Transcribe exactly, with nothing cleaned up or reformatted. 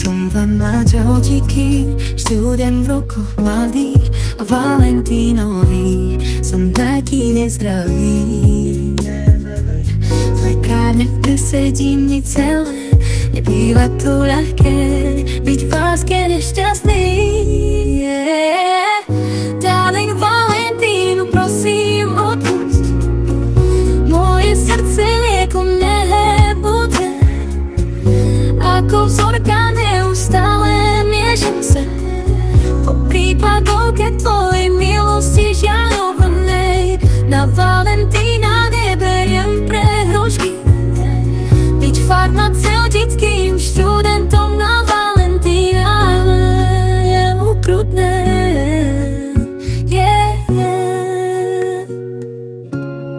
Som vám Maťo díky, študent v rokoch mladých a Valentínový som taký nezdravý. V lekárne v sedím dni celé, nebýva to ľahké byť v láske nešťastný.